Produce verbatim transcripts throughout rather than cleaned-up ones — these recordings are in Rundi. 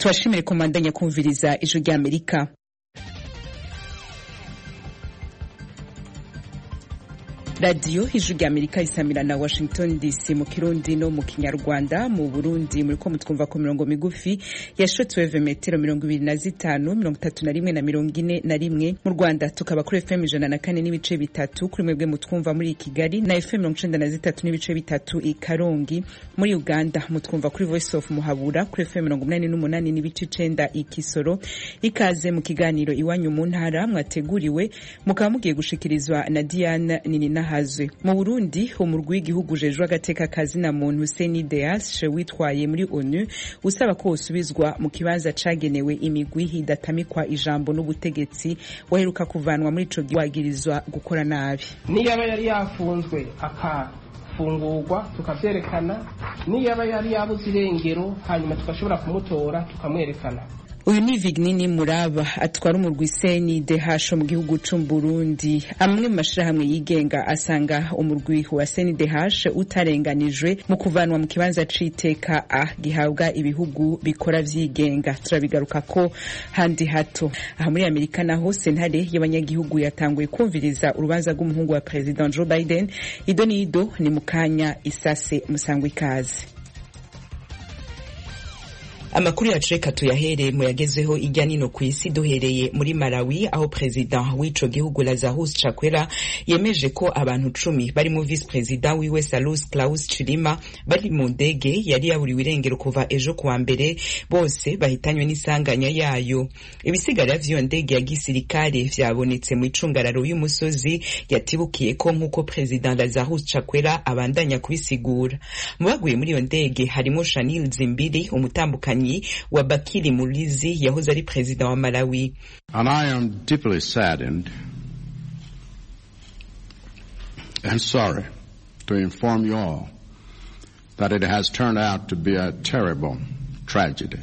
tubashimire ko mwandanya kumviriza ijwi rya Amerika. Radio Ijwi rya Amerika isamira na Washington D C mu Kirundi no mu Kinyarwanda. Mu Burundi muri ko mutwumva ku mirongo migufi ya shortwave metero mirongo ibiri na zitanu mirongo itatu na rimwe na mirongo ine na rimwe. Mu Rwanda tukaba kuri F M ijana na kane n'ibice bitatu, kuri mwebwe mutwumva muri Kigali na F M mirongo icenda na zitatu n'ibice bitatu i Karongi. Muri Uganda mutwumva kuri Voice of Muhabura kuri F M mirongo umunani n'umunani n'ibice icenda i Kisoro. Ikaze mu kiganiro iwanyu mu ntara mwateguriwe mukaba mugiye gushikirizwa na Diane Ninina hazwe. Mu Burundi umurwi w'igihugu jejwe agateka kazi na muntu Seni Deas witwaye muri ONU usaba ko usubizwa mu kibanza cagenewe imigwi hidatamikwa ijambo n'ubutegetsi waheruka kuvanwa muri ico giwagirizwa gukora nabi. Niyaba yari yafunzwe akafungurwa tukavyerekana, niyaba yari yabuze irengero hanyuma tukashobora kumutora tukamwerekana. Uyu ni Vignini Muraba atwara umurwi Seni Deas mu gihugu c'u Burundi. Amwe mu mashirahamwe yigenga asanga umurwi wa Seni Deas utarenganijwe mu kuvanwa mu kibanza c'iteka a gihabwa ibihugu bikora vyigenga. Turabigaruka ko handi hato. Aha muri Amerika naho sentare y'abanyagihugu yatanguye kumviriza urubanza rw'umuhungu wa President Joe Biden. Ido ni ido ni mukanya isase musangwa ikaze. Amakuru yacu reka tuyahere mu yagezeho irya nino ku isi duhereye muri Malawi aho president w'ico gihugu Lazarus Chakwera yemeje ko abantu cumi bari mu vice president wiwe Salus Klaus Chilima bari mu ndege yari yaburiwe irengero kuva ejo kuwa mbere, bose bahitanywe n'isanganya yayo. Ibisigara vy'iyo ndege ya gisirikare vyabonetse mu icungararo y'umusozi yatibukiye ko nk'uko president Lazarus Chakwera abandanya kubisigura. Mu baguye muri iyo ndege harimo Shanil Zimbiri umutambukanyi wa Bakili Mulizi yahoze ari president wa Malawi. And I am deeply saddened and sorry to inform you all that it has turned out to be a terrible tragedy.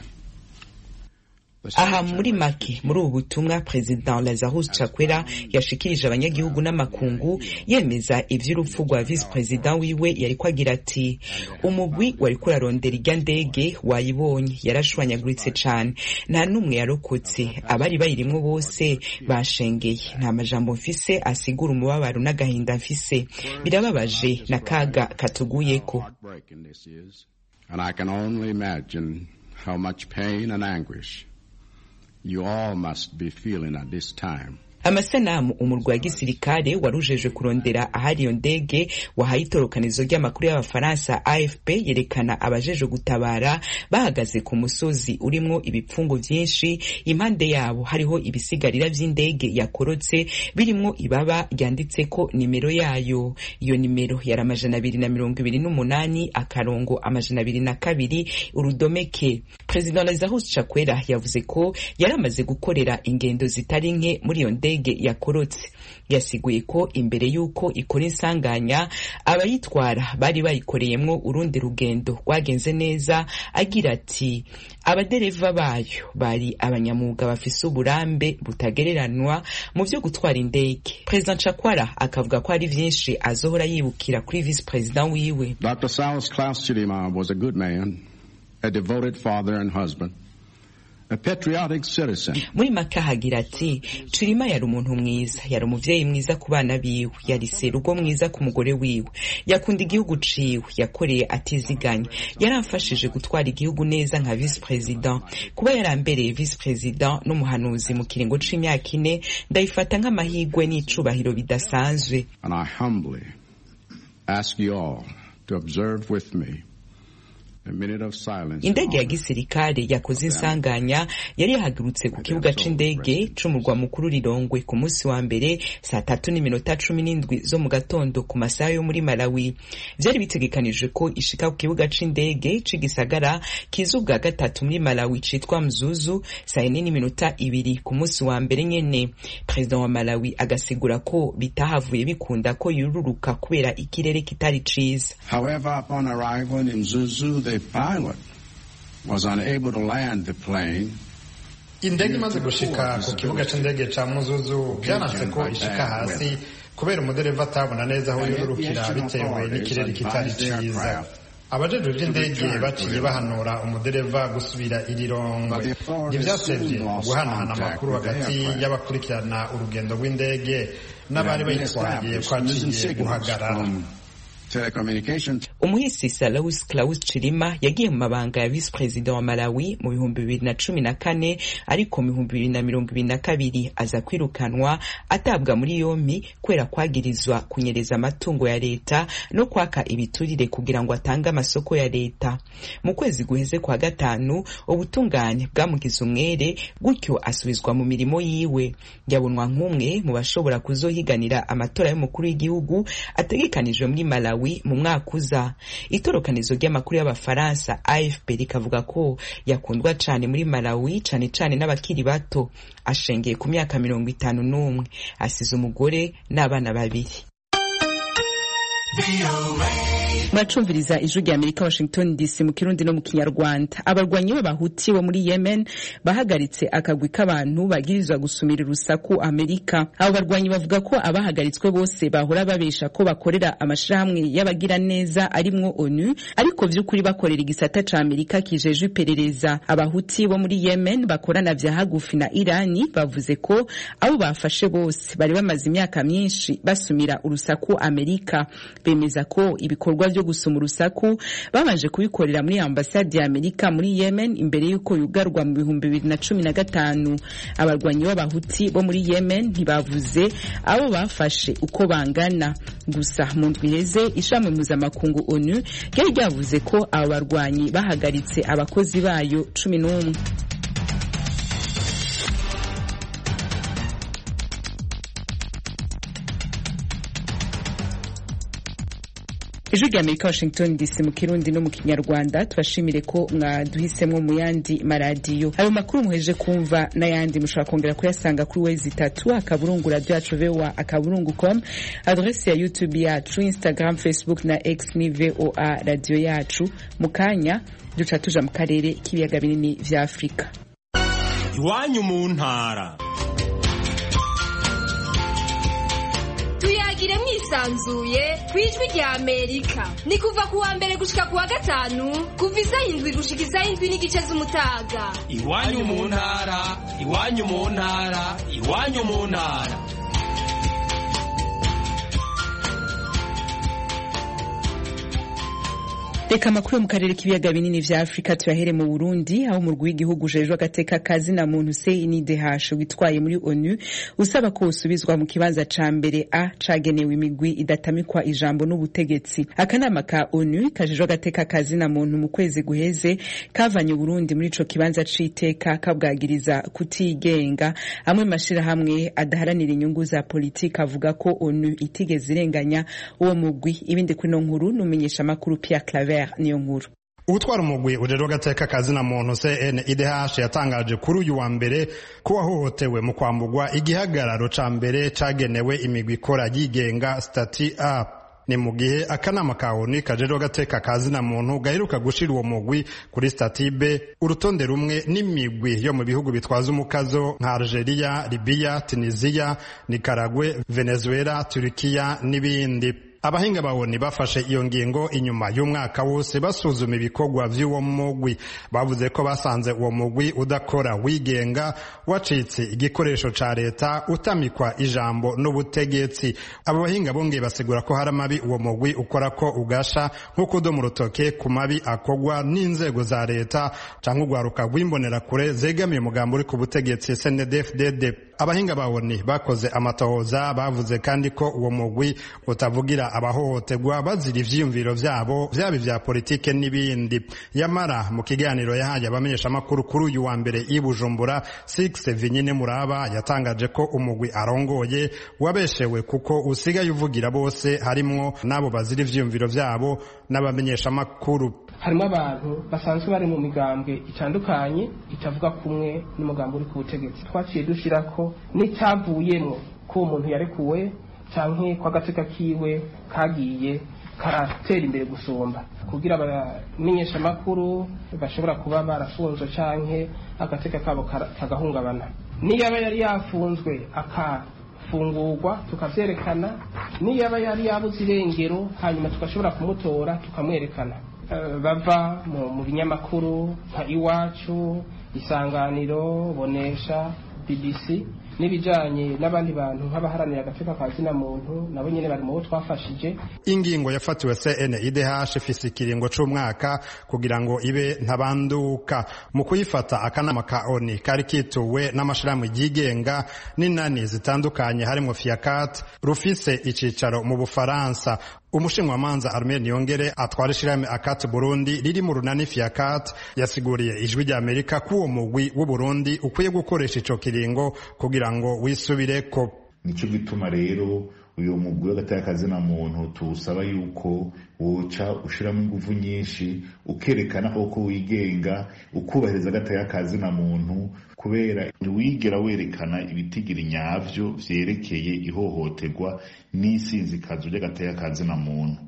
Aha muri make muri ubu butumwa President Lazarus Chakwera yashikirije abanyagihugu n'amakungu yemeza ivy'urupfu rwa vice president wiwe yari kwagira ati umugwi wari kurarondera irya ndege wayibonye yarashwanyaguritse cane, nta numwe yarokotse, abari bayirimwo bose bashengeye. Nta majambo mfise asigura umubabaro n'agahinda mfise, birababaje na kaga katuguyeko. And I can only imagine how much pain and anguish you all must be feeling at this time. Amasanamu umurwa wa gisirikare warujejwe kurondera ahari iyo ndege wahaye itorokanizo ry'amakuru y'abafaransa A F P yerekana abajeje gutabara bahagaze ku musozi urimwo ibipfungo vyinshi. Impande yabo hariho ibisigarira vy'indege yakorotse birimwo ibaba ryanditseko nimero yayo. Iyo nimero yari amajana abiri na mirongo ibiri n'umunani akarongo amajana abiri na kabiri urudomeke. President Lazarus Chakwera yavuze ko yaramaze gukorera ingendo zitari nke muri iyo ndege yakorotse. Yasiguye ko imbere yuko ikora insanganya abayitwara bari bayikoreyemwo urundi rugendo rwagenze neza, agira ati abadereva bayo bari abanyamuga bafise uburambe butagereranwa mu vyo gutwara indege. President Chakwera akavuga ko ari vyinshi azohora yibukira kuri vice president wiwe. Doctor Salus Klaus Chilima was a good man, a devoted father and husband, a patriotic citizen. Muri maka hagira ati Chilima yari umuntu mwiza, yari umuvyeyi mwiza ku bana biwe, yari serugo mwiza ku mugore wiwe, yakunda igihugu ciwe, yakoreye atiziganya, yaramfashije gutwara igihugu neza nka vice president. Kuba yarambereye vice president n'umuhanuzi mu kiringo c'imyaka ine ndayifata nk'amahigwe n'icubahiro bidasanzwe. And I humbly ask you all to observe with me indege ya gisirikare yakoze insanganya yari yahagurutse ku kibuga c'indege c'umurwa mukuru Lilongwe ku munsi wa mbere saa tatu n'iminota cumi n'indwi zo mu gatondo ku masaha yo muri Malawi. Vyari bitegekanijwe ko ishika ku kibuga c'indege c'igisagara kizubwa gatatu muri Malawi citwa Mzuzu saa ine n'iminota ibiri ku munsi wa mbere nyene. President wa Malawi agasigura ko bitahavuye bikunda ko yururuka kubera ikirere kitari ciza. However, upon arrival in Mzuzu, the pilot was unable to land the plane. Indege imaze gushika ku kibuga c'indege ca Muzuzu byanafite ko ishika hasi kubera umudereva atabona neza aho yororukira bitewe n'ikirere kitari ciza. abajejwe vy'indege baciye bahanura umudereva gusubira irirongwe ntivyasevye guhanahana amakuru hagati y'abakurikirana urugendo rw'indege n'abari bayitwaye kwaciye guhagarara. umuhisi Salus Klaus Chilima yagiye mu mabanga ya vice president wa Malawi mu bihumbi bibiri na cumi na kane ariko mu bihumbi bibiri na mirongo ibiri na kabiri aza kwirukanwa atabwa muri yompi kwera kwagirizwa kunyereza amatungo ya leta no kwaka ibiturire kugira ngo atange amasoko ya leta. Mu kwezi guheze kwa gatanu ubutungane bwamugize umwere gutyo asubizwa mu mirimo yiwe. Yabonwa nk'umwe mu bashobora kuzohiganira amatora y'umukuru w'igihugu ategekanijwe muri Malawi mu mwaka uza. Itorokanizo ry'amakuru y'abafaransa A F P rikavuga ko yakundwa cane muri Malawi cane cane n'abakiri bato. Ashengeye ku myaka mirongo itanu n'umwe, asize umugore n'abana babiri. Macumviriza ijwi rya Amerika Washington D C mu Kirundi no mu Kinyarwanda. Abarwanyi b'abahuti bo muri Yemen bahagaritse akagwi k'abantu bagirizwa gusumira urusaku Amerika. Abo barwanyi bavuga ko abahagaritswe bose bahora babesha ko bakorera amashirahamwe y'abagira neza arimwo ONU ariko vy'ukuri bakorera igisata ca Amerika kijeje iperereza. Abahuti bo muri Yemen bakorana vya hagufi na Irani bavuze ko abo bafashe bose bari bamaze imyaka myinshi basumira urusaku Amerika. Bemeza ko ibikorwa byo gusuma urusaku babanje kubikorera muri ambasade ya Amerika muri Yemen imbere yuko yugarwa mu bihumbi bibiri na cumi na gatanu. Abarwanyi b'abahuti bo muri Yemen ntibavuze abo bafashe uko bangana. Gusa mu ndwi iheze ishami mpuzamakungu ONU ryari ryavuze ko abo barwanyi bahagaritse abakozi bayo cumi n'umwe. Ijwi rya Amerika Washington D C mu Kirundi no mu Kinyarwanda. Tubashimire ko mwaduhisemwo mu yandi maradiyo. Ayo makuru muheje kumva n'ayandi mushobora kongera kuyasanga kuri wezi itatu akaburungu radio yacu V O A akaburungu com, adresse ya YouTube yacu, Instagram, Facebook na X ni V O A radio yacu. Mukanya duca tuja mu karere k'ibiyaga binini vya Afrika. Iwanyu mu ntara. Tuyagire mwisanzuye kwijwi rya Amerika. Ni kuva kuwa mbere gushika kuwa gatanu kuva isaha indwi gushika isaha indwi n'igice z'umutaga. Iwanyu mu ntara, iwanyu mu ntara, iwanyu mu ntara. Reka makuru mu karere k'ibiyaga binini vya Afrika tuyahere mu Burundi aho mu rw'igihugu jejwe agateka kazi na muntu C N D H witwaye muri ONU usaba ko usubizwa mu kibanza ca mbere a cagenewe imigwi idatamikwa ijambo n'ubutegetsi. Akanama ka ONU kajejwe agateka kazi na muntu mu kwezi guheze kavanye Burundi muri ico kibanza c'iteka kabwagiriza kutigenga. Amwe mashira hamwe adaharanira inyungu za politika avuga ko ONU itigeze irenganya uwo mugwi. Ibindi kwino nkuru numenyesha makuru Pierre Claver niyo nkuru. Utwara umugwi urero gateka kazi na muntu C N D H yatangaje kuri uyu wa mbere ko wahohotewe mu kwambugwa igihagararo ca mbere cagenewe imigwi ikora yigenga stati A. Ni mu gihe akanama ka ONU kajejwe gateka kazi na muntu gaheruka gushira uwo mugwi kuri stati B, urutonde rumwe n'imigwi yo mu bihugu bitwaza umukazo nka Algeria, Libya, Tunisia, Nicaragua, Venezuela, Turkiya n'ibindi. Abahinga bawoni bafashe iyo ngingo inyuma y'umwaka wose basuzuma ibikorwa vy'uwo mugwi. Bavuze ko basanze uwo mugwi udakora wigenga, wacitse igikoresho ca leta, utamikwa ijambo n'ubutegetsi. Abo bahinga bongeye basigura ko hari amabi uwo mugwi ukora ko ugasha nk'uko do mu rutoke ku mabi akogwa n'inzego za leta canke ugwaruka rw'imbonera kure zegamiye umugambo uri ku butegetsi C N D D F D D. Abahinga bawoni bakoze amatohoza bavuze kandi ko uwo mugwi utavugira abahohoterwa bazira ivyiyumviro vyabo vyaba vya politike n'ibindi. Yamara mu kiganiro yahaye abamenyesha makuru kuri uyu wa mbere i Bujumbura, Six Vinyine Muraba yatangaje ko umugwi arongoye wabeshewe kuko usigaye uvugira bose harimwo nabo bazira ivyiyumviro vyabo n'abamenyesha makuru. Harimo abantu basanzwe bari mu migambwe itandukanye itavuga kumwe n'umugambo uri ku butegetsi. Twaciye dushira ko n'icavuyemo ko umuntu yarekuwe canke kwa gateka kiwe kagiye karatera imbere gusumba kugira abamenyesha makuru bashobora kuba barafunzwe canke agateka kabo kagahungabana. Niyaba yari yafunzwe akafungurwa tukavyerekana, niyaba yari yabuze irengero hanyuma tukashobora kumutora tukamwerekana. uh, bava mu, mu binyamakuru nka Iwacu, Isanganiro, Bonesha, B B C n'ibijanye n'abandi bantu nk'abaharanira agateka ka zina muntu nabo nyene bari mu bo twafashije. Ingingo yafatiwe C N I D H ifise ikiringo c'umwaka kugira ngo ibe ntabanduka. Mu kuyifata akanama ka O N U kari kituwe n'amashirahamwe yigenga n'inani zitandukanye harimo FIACAT rufise icicaro mu Bufaransa. Umushinwamanza Armel Niyongere atwara ishirahamwe ACAT Burundi riri mu runani FIACAT yasiguriye ijwi rya Amerika ko uwo mugwi w'u Burundi ukwiye gukoresha ico kiringo kugira ngo wisubireko. Nico gituma rero uyo mugwi w'agateka muntu tuwusaba yuko woca ushiramo ingufu nyinshi ukerekana ko wigenga ukubahiriza agateka muntu, kubera wigera werekana ibitigiri nyavyo vyerekeye ihohoterwa n'isinzikazo ry'agateka muntu,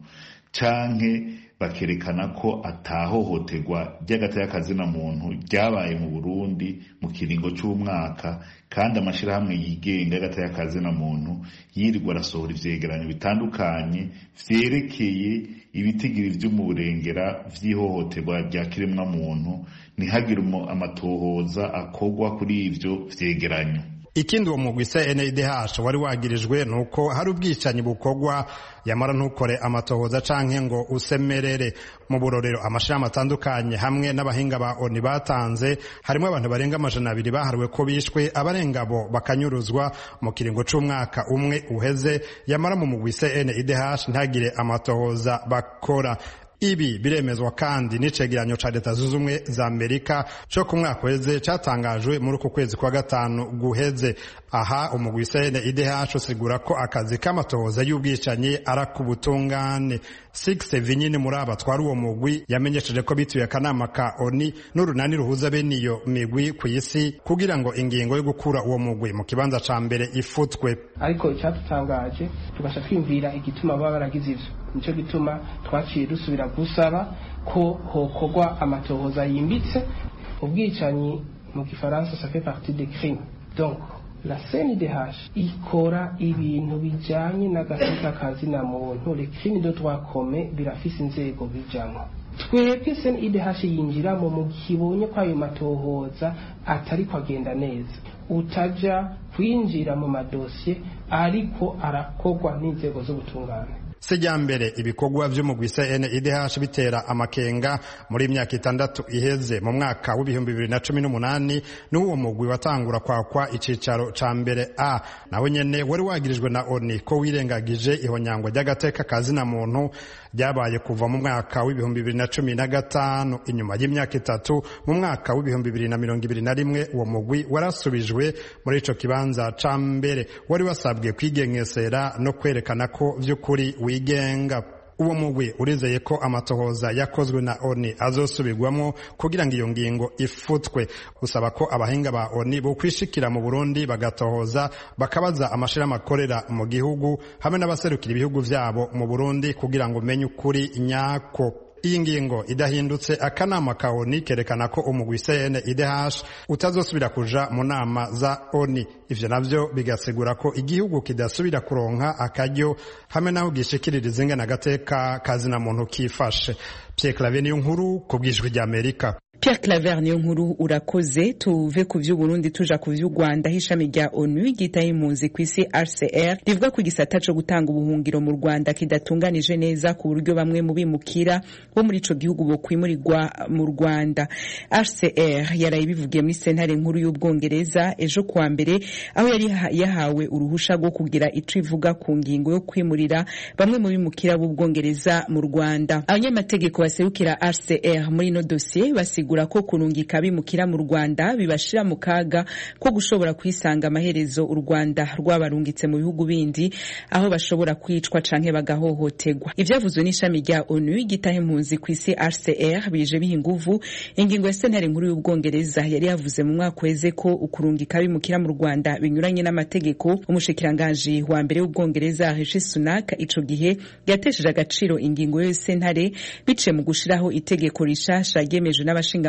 canke bakerekana ko atahohoterwa ry'agateka muntu ryabaye mu Burundi mu kiringo c'umwaka, kandi amashirahamwe yigenga y'agateka muntu yirirwa arasohora ivyegeranyo bitandukanye vyerekeye ibitigiri vyo mu burengera vy'ihohoterwa rya kiremwa muntu, ntihagire amatohoza akorwa kuri ivyo vyegeranyo. Ikindi uwo mugwi C N I D H wari wagirijwe nuko hari ubwicanyi bukorwa yamara ntukore amatohoza canke ngo usemerere. Mu burorero amashirahamwe atandukanye hamwe n'abahinga ba O N U batanze harimo abantu barenga amajana abiri bahariwe ko bishwe, abarenga bo bakanyuruzwa mu kiringo c'umwaka umwe uheze, yamara mu mugwi C N I D H ntagire amatohoza bakora. Ibi biremezwa kandi n'icegeranyo ca Leta Zunze Ubumwe za Amerika cyo ku mwaka weze catangajwe muri uku kwezi kwa gatanu guheze. Aha umugwi C N I D H usigura ko akazi k'amatohoza y'ubwicanyi arakubutungane. Six Vinyine muri aba twari uwo mugwi yamenyesheje ko bituye akanama ka O N U n'urunani ruhuza bene iyo migwi ku isi kugira ngo ingingo yo gukura uwo mugwi mu kibanza ca mbere ifutwe. Ariko icatutangaje tugasha twimvira igituma baba baragize ivyo, nico gituma twaciye dusubira gusaba ko hokorwa amatohoza yimbitse. Ubwicanyi mu Gifaransa ça fait partie des crimes. Donc la C N I D H ikora ibintu bijanye n'agateka ka zina muntu, les crimes de droit commun birafise inzego bijamwo. Twebwe C N I D H yinjiramo mu kibonye ko ayo matohoza atari kwagenda neza, utaja kwinjira mu madosiye ariko arakorwa n'inzego z'ubutungane. Sejambere ibikorwa vy'umugwi C N I D H bitera amakenga muri imyaka itandatu iheze. Mu mwaka w'ibihumbi bibiri na cumi n'umunani n'uwo mugwi watangura kwakwa icicaro ca mbere A, nawe nyene wari wagirijwe na O N U ko wirengagije ihonyangwa ry'agateka kazina muntu ryabaye kuva mu mwaka w'ibihumbi bibiri na cumi na gatanu. Inyuma y'imyaka itatu mu mwaka w'ibihumbi bibiri na mirongo ibiri na rimwe uwo mugwi warasubijwe muri ico kibanza ca mbere, wari wasabwe kwigengesera no kwerekana ko vy'ukuri wigenga. Uwo mugwi urizeye ko amatohoza yakozwe na O N U azosubirwamo kugira ngo iyo ngingo ifutwe. Usaba ko abahinga ba O N U bo kwishikira mu Burundi bagatohoza bakabaza amashirahamwe akorera mu gihugu hamwe n'abaserukira ibihugu vyabo mu Burundi kugira ngo menye ukuri nyako. Iyi ngingo idahindutse akanama ka O N U kerekana ko umugwi C N I D H utazosubira kuja mu nama za O N U. Ivyo navyo bigasigura ko igihugu kidasubira kuronka akaryo hamwe naho gishikiririza ingana agateka kazina muntu kifashe. Pierre Claver niyo nkuru ku bw'ijwi rya Amerika. Pierre Claver niyo nkuru urakoze. Tuve ku vy'u Burundi tuja ku vy'u Rwanda. Ishami rya O N U ryitaye impunzi kw'isi R C R rivuga ku gisata co gutanga ubuhungiro mu Rwanda kidatunganije neza ku buryo bamwe mu bimukira bo muri ico gihugu bo kwimurirwa mu Rwanda. R C R yaraye bivugiye muri sentare nkuru y'Ubwongereza ejo kuwa mbere, aho yari yahawe uruhusha rwo kugira ico ivuga ku ngingo yo kwimurira bamwe mu bimukira b'Ubwongereza mu Rwanda. Abanyamategeko baserukira R C R muri no dossier basigura ko kurungika bimukira mu Rwanda bibashira mu kaga ko gushobora kwisanga amaherezo u Rwanda rwabarungitse mu bihugu bindi aho bashobora kwicwa canke bagahohoterwa. Ivyavuzwe n'ishami rya O N U gitahe impunzi kw'isi R C R bije biha inguvu ingingo ya sentare nkuru y'Ubwongereza yari yavuze mu mwaka weze ko ukurungika bimukira mu Rwanda binyuranye n'amategeko. Umushikiranganje wa mbere w'Ubwongereza Rishi Sunak ico gihe yatesheje agaciro ingingo yo sentare bice mu gushiraho itegeko rishasha ryemeje n'abashinga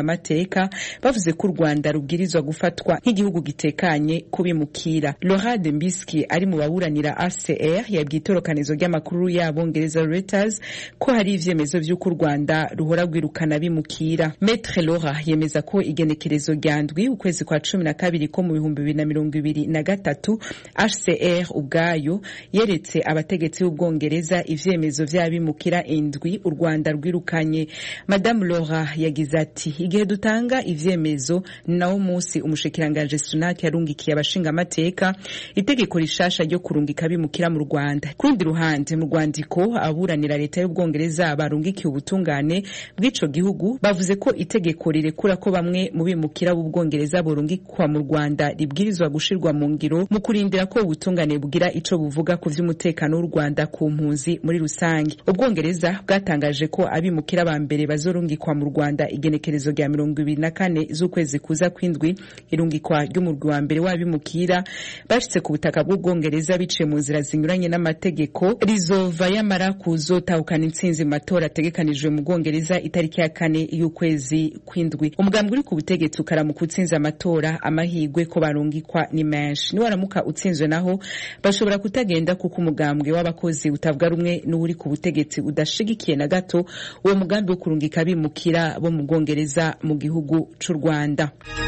amateka bavuze ko u Rwanda rubwirizwa gufatwa nk'igihugu gitekanye kubimukira. Laurent Dembski ari mu baburanira R C R yabwiye itorokanizo ry'amakuru y'Abongereza Reuters ko hari ivyemezo vy'uko u Rwanda ruhora rwirukana bimukira. Maître Laura yemeza ko igenekerezo rya ndwi ukwezi kwa cumi na kabiri ko mu bihumbi bibiri na mirongo ibiri na gatatu R C R ubwayo yeretse abategetsi b'Ubwongereza ivyemezo vy'abimukira indwi u Rwanda rwirukanye. Madame Laura yagize ati igihe dutanga ivyemezo nawo musi umushikiranganje Sunak yarungikiye abashinga amateka itegeko rishasha ryo kurungika bimukira mu Rwanda. Kurundi ruhande mu Rwandiko aburanira leta y'Ubwongereza barungikiye ubutungane bw'ico gihugu bavuze ko itegeko rirekura ko bamwe mu bimukira b'Ubwongereza borungikwa mu Rwanda ribwirizwa gushirwa mu ngiro mu kurindira ko ubutungane bugira ico buvuga ku vy'umutekano w'u Rwanda ku mpunzi muri rusange. Ubwongereza bwatangaje ko abimukira ba mbere bazorungikwa mu Rwanda igenekerezo rya mirongo ibiri na kane z'ukwezi kuza kwindwi. Irungikwa ry'umurwi wa mbere w'abimukira bashitse ku butaka bw'Ubwongereza biciye mu nzira zinyuranye n'amategeko rizova yamara kuzotahukana intsinzi matora ategekanijwe mu Bwongereza itariki ya kane y'ukwezi kwindwi. Umugambwe uri ku butegetsi ukaramuka utsinze amatora amahigwe ko barungikwa ni menshi. Ni waramuka utsinzwe naho bashobora kutagenda kuko umugambwe w'abakozi utavuga rumwe n'uri ku butegetsi udashigikiye na gato uwo mugambi wo kurungika bimukira bo mu Bwongereza mu gihugu c'u Rwanda.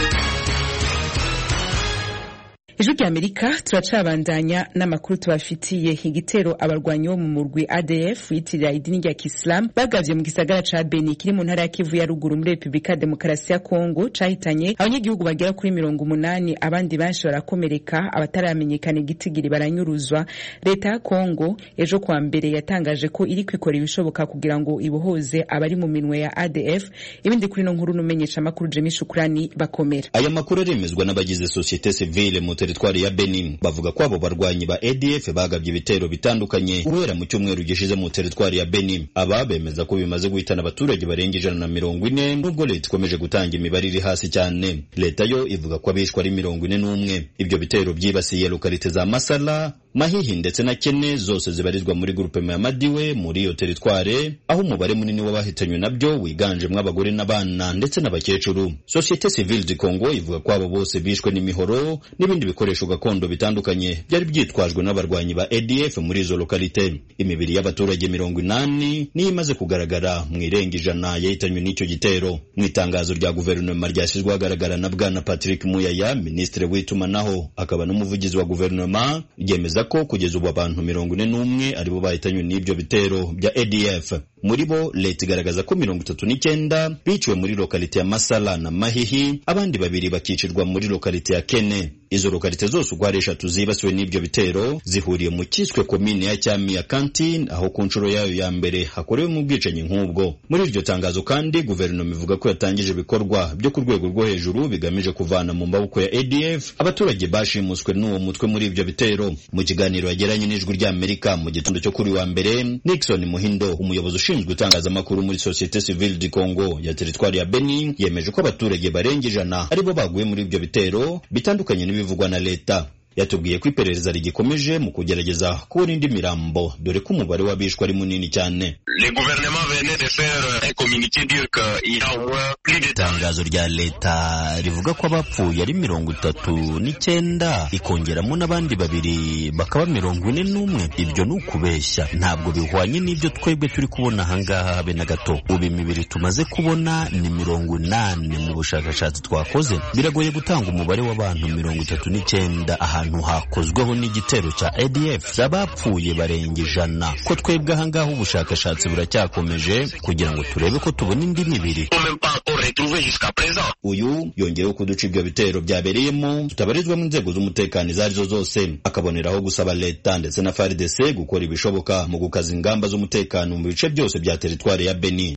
Ijwi ry'Amerika turacabandanya n'amakuru tubafitiye. Igitero abarwanyi bo mu murwi A D F yitirira idini rya Islam bagavye mu gisagara ca Beni kiri mu ntara ya Kivu ya ruguru muri Republika Demokarasi ya Kongo cahitanye abanyagihugu bagera kuri mirongo umunani, abandi benshi barakomereka, abataramenyekana igitigiri baranyuruzwa. Leta ya Kongo ejo kwa mbere yatangaje ko iri kwikora ibishoboka kugira ngo ibohoze abari mu minwe ya A D F. Ibindi kuri no nkuru numenyesha makuru Jemi Shukrani bakomera. Aya makuru aremezwa n'abagize societe civile mu teritwari ya Benin bavuga ko abo barwanyi ba A D F bagabye ibitero bitandukanye guhera mu cyumweru gishize mu teritwari ya Benin. Aba bemeza ko bimaze guhitana abaturage barenga ijana na mirongo ine nubwo leta ikomeje gutanga imibare iri hasi cyane. Leta yo ivuga ko abishwa ari mirongo ine n'umwe. Ibyo bitero byibasiye lokalite za Masala, Mahihi ndetse na Kene zose zibarizwa muri groupe ya Madiwe muri iyo teritware, aho umubare munini w'abahitanywe nabyo wiganjemwe abagore n'abana ndetse n'abakecuru. Societe Civile du Congo ivuga ko abo bose bishwe n'imihoro n'ibindi bikoresho gakondo bitandukanye byari byitwajwe n'abarwanyi ba A D F muri izo lokalite. Imibiri y'abaturage mirongo inani ni imaze kugaragara mu irenga ijana yahitanywe n'icyo gitero. Mu itangazo rya guverinoma ryashyizwe ahagaragara na Bwana Patrick Muyaya, ministre w'itumanaho akaba n'umuvugizi wa guverinoma, ryemeza ko kugeza ubu abantu mirongo ine n'umwe aribo bahitanywe n'ibyo bitero bya A D F. Muri bo leta igaragaza ko mirongo itatu n'icyenda biciwe muri lokalite ya Masala na Mahihi, abandi babiri bakicirwa muri lokalite ya Kene. Izo lokalite zose uko ari eshatu zibasiwe n'ibyo bitero zihuriye mu kiswe komine ya Cyami ya Kantine, aho ku nshuro yayo ya mbere hakorewe mu bwicanyi nk'ubwo. Muri iryo tangazo kandi guverinoma ivuga ko yatangije ibikorwa byo ku rwego rwo hejuru bigamije kuvana mu maboko ya A D F abaturage bashimuswe n'uwo mutwe muri ibyo bitero. Mu kiganiro yagiranye n'Ijwi ry'Amerika mu gitondo cyo kuri wa mbere, Nixon Muhindo, umuyobozi ushinzwe itangazamakuru muri Societe Civile du Congo ya teritwari ya Benin, yemeje ko abaturage barenga ijana aribo baguye muri ibyo bitero bitandukanye n'ibivugwa na leta. Yatubwiye ko iperereza rigikomeje mu kugerageza kubona indi mirambo dore ko umubare w'abishwe ari munini cyane. Itangazo rya leta rivuga ko abapfuye ari mirongo itatu n'icyenda ikongeramo n'abandi babiri bakaba mirongo ine n'umwe. Ibyo ni ukubeshya, ntabwo bihwanye n'ibyo twebwe turi kubona ahangaha habe na gato. Ubu imibiri tumaze kubona ni mirongo inani mu bushakashatsi twakoze. Biragoye gutanga umubare w'abantu mirongo itatu n'icyenda ahantu hakozweho n'igitero cya A D F. Abapfuye barenga ijana. Ko twebwe ahangaha ubushakashatsi buracyakomeje kugira ngo turebe ko tubona indi mibiri. Uyu yongeyeho kuduca ibyo bitero byabereyemo tutabarizwa mu nzego z'umutekano izo arizo zose, akaboneraho gusaba leta ndetse na F A R D C gukora ibishoboka mu gukaza ingamba z'umutekano mu bice byose bya teritwari ya Beni.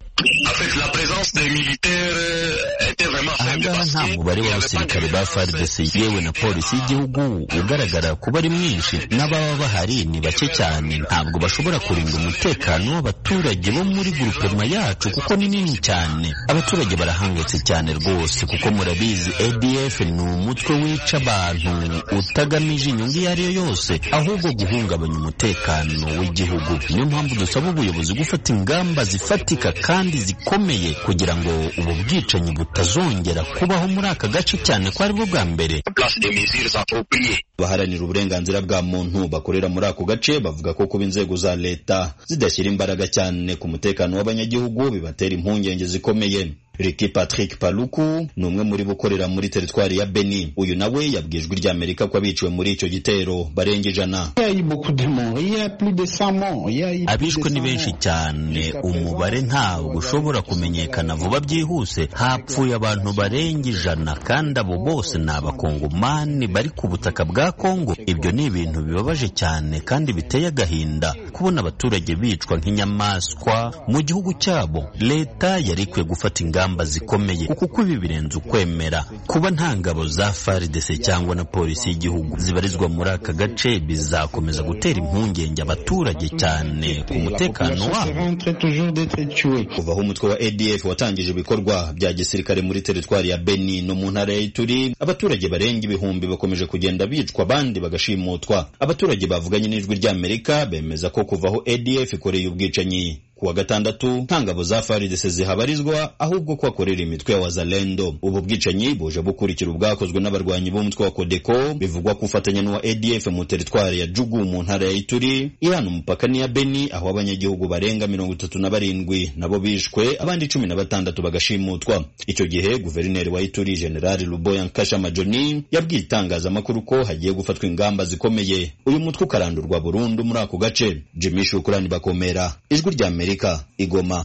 Ahangaha nta mubare w'abasirikare ba F A R D C yewe na polisi y'igihugu ugaragara kuba ari mwinshi, n'ababa bahari ni bake cyane. Ntabwo bashobora kurinda umutekano w'abaturage bo muri grupema yacu kuko ni nini cyane. Abaturage barahangayitse cyane rwose kuko murabizi A D F ni umutwe wica abantu utagamije inyungu iyo ariyo yose, ahubwo guhungabanya umutekano w'igihugu. Niyo mpamvu dusaba ubuyobozi gufata ingamba zifatika kandi zikomeye zikomeye kugira ngo ubu bwicanyi butazongera kubaho muri aka gace, cyane ko ari bwo bwa mbere. Baharanira uburenganzira bwa muntu bakorera muri ako gace bavuga ko kuba inzego za leta zidashyira imbaraga cyane ku mutekano w'abanyagihugu bibatera impungenge zikomeye. Ricky Patrick Paluku ni umwe muri bukorera muri teritwari ya Beni. Uyu nawe yabwijwe rya Amerika ko abiciwe muri icyo gitero barenga ijana. Abishwe ni benshi cyane, umubare ntabwo ushobora kumenyekana vuba byihuse. Hapfuye abantu barenga ijana kandi abo bose ni abakongomani bari ku butaka bwa Kongo. Ibyo ni ibintu bibabaje cyane kandi biteye agahinda kubona abaturage bicwa nk'inyamaswa mu gihugu cyabo. Leta yari ikwiye gufata ingamba zikomeye kuko ibi birenze ukwemera. Kuba nta ngabo za F A R D C cyangwa na polisi y'igihugu zibarizwa muri aka gace bizakomeza gutera impungenge abaturage cyane ku mutekano wabo. Kuva aho umutwe wa A D F watangije ibikorwa bya gisirikare muri teritwari ya Beni no mu ntara ya Ituri, abaturage barenga ibihumbi bakomeje kugenda bicwa abandi bagashimutwa. Abaturage bavuganye n'ijwi rya Amerika bemeza ko kuva aho A D F ikoreye ubwicanyi kuwa gatandatu nta ngabo za F A R D C zihabarizwa, ahubwo ko akorera imitwe ya Wazalendo. Ubu bwicanyi buje bukurikira ubwakozwe n'abarwanyi b'umutwe wa Kodeko bivugwa kufatanya n'uwa A D F mu teritwari ya Jugu mu ntara ya Ituri ihana umupaka ni ya Beni, aho abanyagihugu barenga mirongo itatu na barindwi nabo bishwe abandi cumi na batandatu bagashimutwa. Icyo gihe guverineri wa Ituri General Luboya Nkasha Majoni yabwiye itangazamakuru ko hagiye gufatwa ingamba zikomeye uyu mutwe ukarandurwa burundu muri ako gace. Jimmy Shukrani Bakomera, ijwi rya Amerika, Igoma.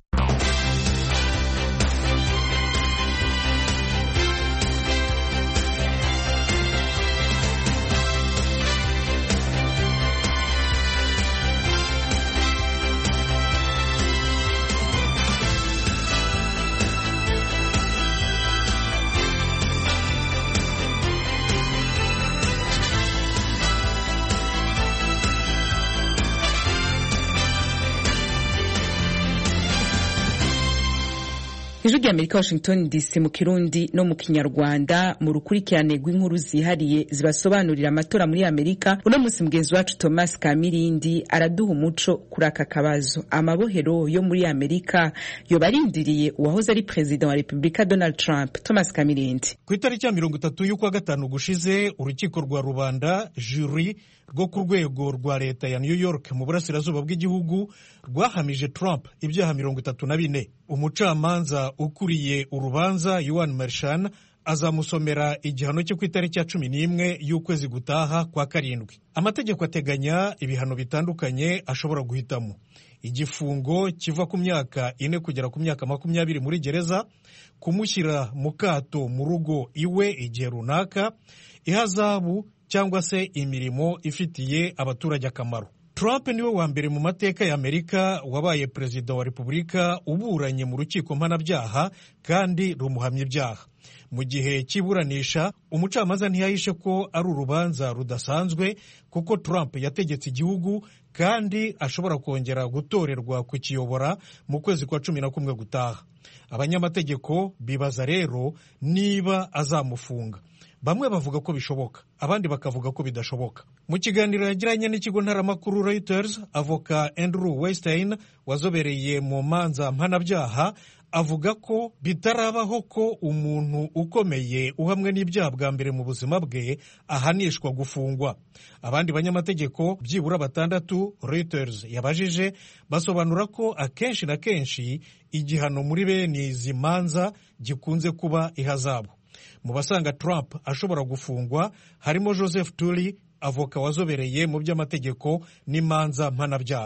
Ijwi rya Amerika, Washington D C, mu Kirundi no mu Kinyarwanda. Mu rukurikirane rw'inkuru zihariye zibasobanurira amatora muri Amerika, uno munsi mugenzi wacu Thomas Kamirindi araduha umuco kuri aka kabazo. Amabohero yo muri Amerika yo barindiriye uwahoze ari President wa Republika Donald Trump. Thomas Kamirindi. Ku itariki ya mirongo itatu y'ukwa gatanu gushize, urukiko rwa rubanda jury rwo ku rwego rwa leta ya New York mu burasirazuba bw'igihugu rwahamije Trump ibyaha mirongo itatu na bine. Umucamanza ukuriye urubanza Yohan Merchan azamusomera igihano cyo ku itariki ya cumi n'imwe y'ukwezi gutaha kwa karindwi. Amategeko ateganya ibihano bitandukanye ashobora guhitamo: igifungo kiva ku myaka ine kugera ku myaka makumyabiri muri gereza, kumushyira mu kato mu rugo iwe igihe runaka, ihazabu cyangwa se imirimo ifitiye abaturage akamaro. Trump niwe wa mbere mu mateka ya Amerika wabaye perezida wa Repubulika uburanye mu rukiko mpanabyaha kandi rumuhamya ibyaha. Mu gihe cy'iburanisha, umucamanza ntiyahishe ko ari urubanza rudasanzwe kuko Trump yategetse igihugu kandi ashobora kongera gutorerwa kukiyobora mu kwezi kwa cumi na kumwe gutaha. Abanyamategeko bibaza rero niba azamufunga. Bamwe bavuga ko bishoboka, abandi bakavuga ko bidashoboka. Mu kiganiro yagiranye n'ikigo ntaramakuru Reuters, avoka Andrew Weinstein wazobereye mu manza mpanabyaha avuga ko bitarabaho ko umuntu ukomeye uhamwe n'ibyaha bwa mbere mu buzima bwe ahanishwa gufungwa. Abandi banyamategeko byibura batandatu Reuters yabajije basobanura ko akenshi na kenshi igihano muri bene izi manza gikunze kuba ihazabu. Mu basanga Trump ashobora gufungwa harimo Joseph Tully, avoka wazobereye mu by'amategeko n'imanza mpanabyaha.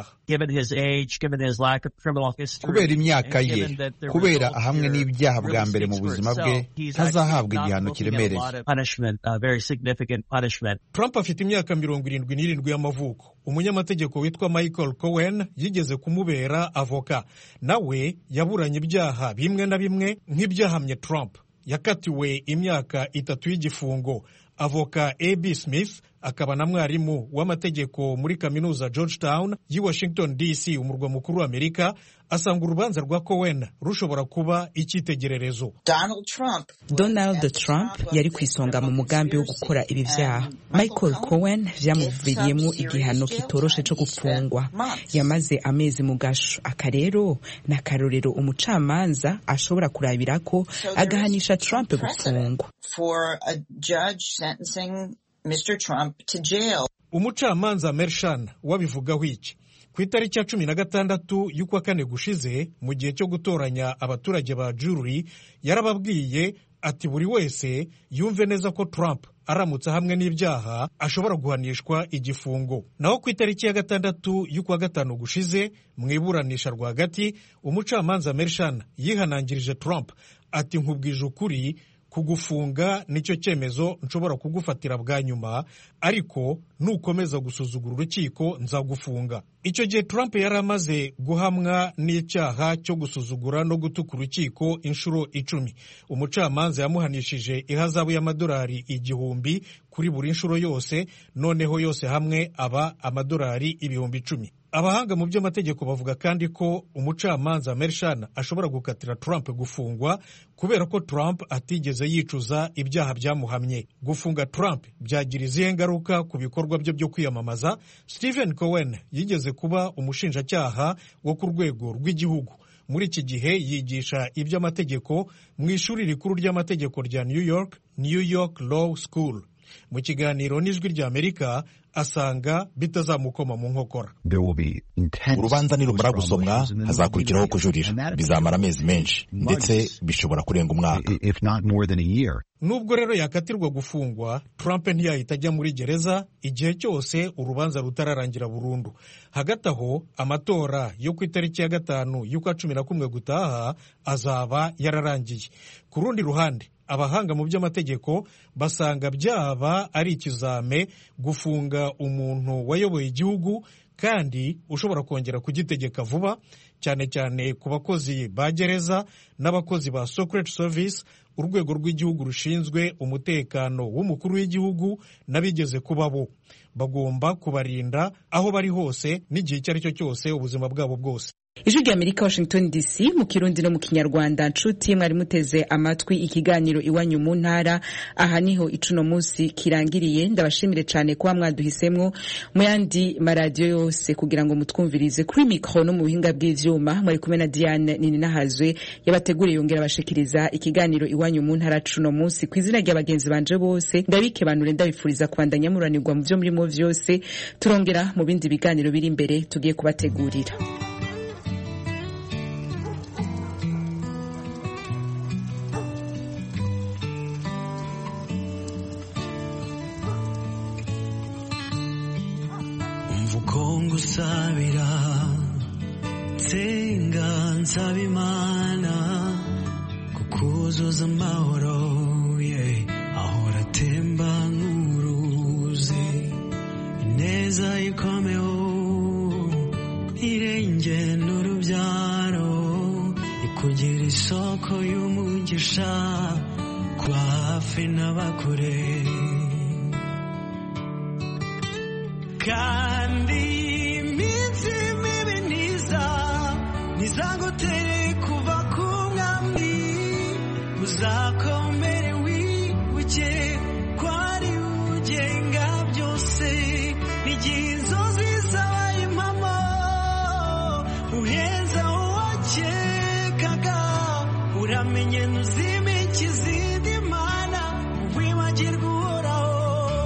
Kubera imyaka ye, kubera ahamwe n'ibyaha bwa mbere mu buzima bwe, ntazahabwa igihano kiremereye. Trump afite imyaka mirongo irindwi n'irindwi y'amavuko. Umunyamategeko witwa Michael Cohen yigeze kumubera avoka, nawe yaburanye ibyaha bimwe na bimwe nk'ibyahamye Trump. Yakatiwe imyaka itatu y'igifungo avoka A B Smith akaba na mwarimu w'amategeko muri kaminuza Georgetown yi Washington D C umurwa mukuru wa Amerika asanga urubanza rwa Cohen rushobora kuba icyitegererezo. Donald Trump Donald Trump yari kwisonga mu mugambi wo gukora ibi vyaha. Michael Cohen vyamuviriyemo igihano kitoroshe cyo gupfungwa. Yamaze amezi mu gasho. Akarero na karorero umucamanza ashobora kurabirako agahanisha Trump gufungwa. For a judge sentencing Mister Trump to jail. Umucamanza Mershan wabivugaho iki? Ku itariki ya cumi na gatandatu y'ukwa kane gushize mu gihe cyo gutoranya abaturage ba jury yarababwiye ati buri wese yumve neza ko Trump aramutse hamwe n'ibyaha ashobora guhanishwa igifungo. Naho ku itariki ya gatandatu y'ukwa gatanu gushize mu iburanisha rwagati umucamanza Mershan yihanangirije Trump ati nkubwije ukuri kugufunga nicyo cyemezo nshobora kugufatira bwa nyuma, ariko nukomeza gusuzugura urukiko nzagufunga. Icyo gihe Trump yari amaze guhamwa n'icyaha cyo gusuzugura no gutuka urukiko inshuro icumi. Umucamanza yamuhanishije ihazabu y'amadolari igihumbi kuri buri nshuro yose, noneho yose hamwe aba amadolari ibihumbi icumi. Abahanga mu by'amategeko bavuga kandi ko umucamanza Mershan ashobora gukatira Trump gufungwa kubera ko Trump atigeze yicuza ibyaha byamuhamye. Gufunga Trump byagira izihe ngaruka ku bikorwa bye byo kwiyamamaza? Stephen Cohen yigeze kuba umushinjacyaha wo ku rwego rw'igihugu. Muri iki gihe yigisha iby'amategeko mu ishuri rikuru ry'amategeko rya New York, New York Law School. Mu kiganiro n'ijwi ry'Amerika asanga bitazamukoma mu nkokora. Urubanza nirumara gusomwa hazakurikiraho kujurira, bizamara amezi menshi ndetse bishobora kurenga umwaka. Nubwo rero yakatirwa gufungwa, Trump ntiyahita ajya muri gereza igihe cyose urubanza rutararangira burundu. Hagati aho amatora yo ku itariki ya gatanu y'ukwa cumi na kumwe gutaha azaba yararangiye. Ku rundi ruhande abahanga mu by'amategeko basanga byaba ari ikizame gufunga umuntu wayoboye igihugu kandi ushobora kongera kugitegeka vuba, cyane cyane ku bakozi ba gereza n'abakozi ba Secret Service, urwego rw'igihugu rushinzwe umutekano w'umukuru w'igihugu n'abigeze kuba bo. Bagomba kubarinda aho bari hose n'igihe icyo ari cyo cyose ubuzima bwabo bwose. Ijwi ry'Amerika Washington D C mu Kirundi no mu Kinyarwanda. Nshuti mwari muteze amatwi ikiganiro iwanyu mu ntara, aha niho icuno munsi kirangiriye. Ndabashimire cyane kuba mwaduhisemwo mu yandi maradiyo yose kugira ngo mutwumvirize. Kuri mikro no mu buhinga bw'ivyuma mwari kumwe na Diane Nininahazwe yabateguriye yongera bashikiriza ikiganiro iwanyu mu ntara cuno munsi. Kwizina ry'abagenzi banje bose ndabike banure ndabifuriza kubandanya muranirwa mu byo murimo vyose. Turongera mu bindi biganiro biri imbere tugiye kubategurira. Ngusabira nsenga nsaba Imana kukuzuza amahoro ye ahora atemba nk'uruzi, ineza ikomeho irenge n'urubyaro, ikugira isoko y'umugisha kwa hafi n'abakure, kandi iminsi mibi ntiza ntizagutere kuva ku mwami, uzakomere wibuke ko ari ugenga byose, n'igihe inzozi zabaye impamo uheza uwakekaga, uramenye ntuzimike izindi mana wibagirwa uhoraho.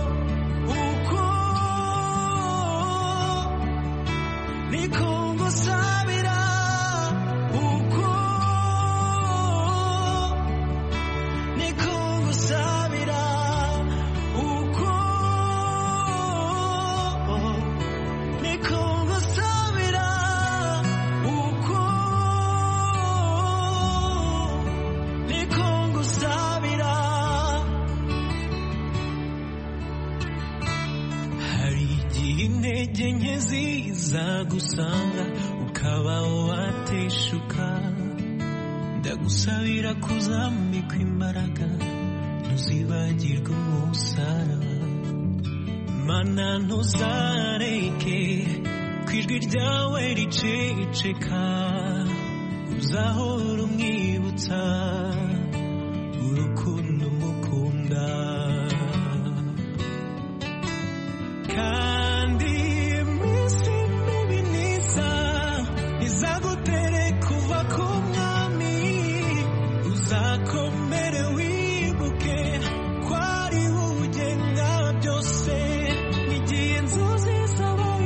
Niko ngusabira uko, niko ngusabira uko, niko ngusabira uko, niko ngusabira. Hari igihe intege nke ziza gusanga ukaba wateshuka, ndagusabira kuzambikwa imbaraga ntuzibagirwe umusaraba mana ntuzareke kwijwi ryawe riceceka uzahora umwibutsa urukundo mukunda.